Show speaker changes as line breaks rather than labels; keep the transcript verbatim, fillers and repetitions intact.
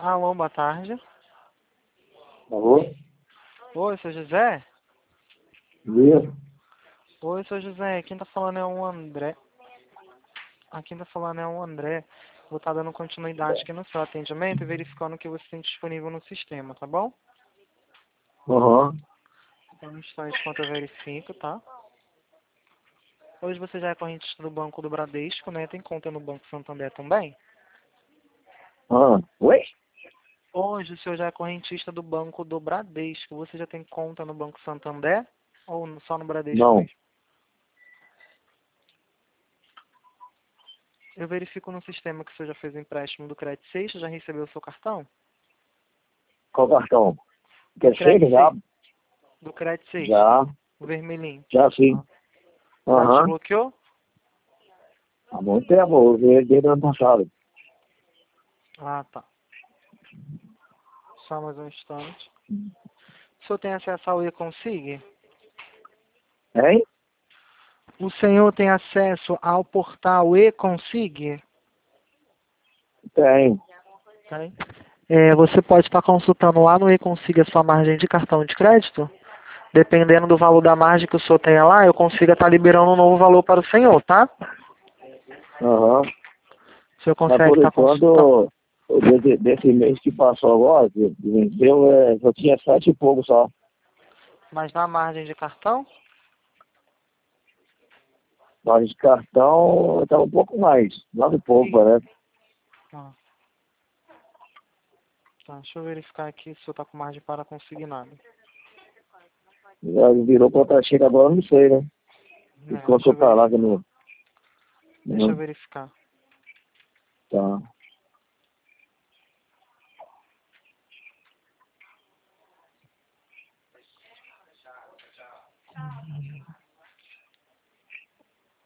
Alô, boa tarde.
Alô?
Oi, seu José?
Viu?
Oi, seu José. Quem tá falando é o André. Ah, quem tá falando é o André. Vou estar dando continuidade aqui no seu atendimento e verificando o que você tem disponível no sistema, tá bom?
Aham.
Então, um instante enquanto eu verifico, tá? Hoje você já é correntista do Banco do Bradesco, né? Tem conta no Banco Santander também?
Ah, oi?
Hoje o senhor já é correntista do Banco do Bradesco. Você já tem conta no Banco Santander? Ou só no Bradesco
Não.
mesmo? Eu verifico no sistema que o senhor já fez o empréstimo do Credit Seixas, já recebeu o seu cartão?
Qual cartão?
Do
Quer
Credit
cheque já?
Seixas. Do Credit Seixas.
Já.
O vermelhinho.
Já sim.
Já
Aham.
desbloqueou?
Há muito tempo, eu vi desde o ano passado.
Ah, tá. Só mais um instante. O senhor tem acesso ao e-consig?
Hein?
O senhor tem acesso ao portal e-consig?
Tem.
Tem. É, você pode estar consultando lá no e-consig a sua margem de cartão de crédito. Dependendo do valor da margem que o senhor tenha lá, eu consigo estar liberando um novo valor para o senhor, tá?
Aham.
O senhor
Mas
consegue
por
estar consultando.
enquanto, desse, desse mês que passou agora, que venceu, é, só tinha sete e pouco só.
Mas na margem de cartão?
Mas de cartão estava um pouco mais. Nove e pouco,
Sim.
parece.
Ah, tá, deixa eu verificar aqui se o senhor está com margem para consignado.
Já virou contra-cheque agora, não sei, né? Tem que
É, deixa eu
consultar lá que
verificar.
não.
Deixa eu
Uhum.
verificar.
Tá.